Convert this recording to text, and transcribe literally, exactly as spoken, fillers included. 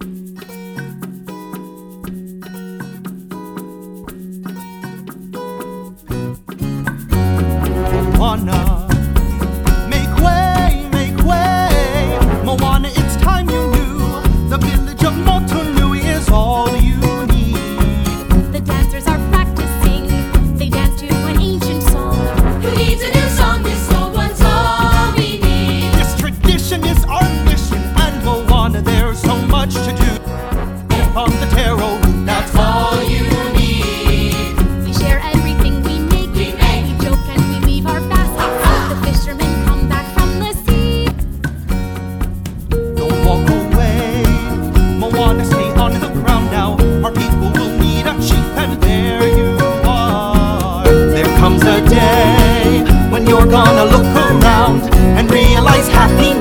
Moana, make way, make way. Moana, it's time you knew. The village of Motunui is all you need. The dancers are practicing. They dance to an ancient song. Who needs a new song? This old one's all we need. This tradition is our mission, and Moana, there's so much to do. On the taro root, that's all you need. We share everything we make. We make. We joke and we leave our baskets. The fishermen come back from the sea. Don't walk away, Moana, stay on the ground now. Our people will need a chief, and there you are. There comes a day when you're gonna look around and realize happy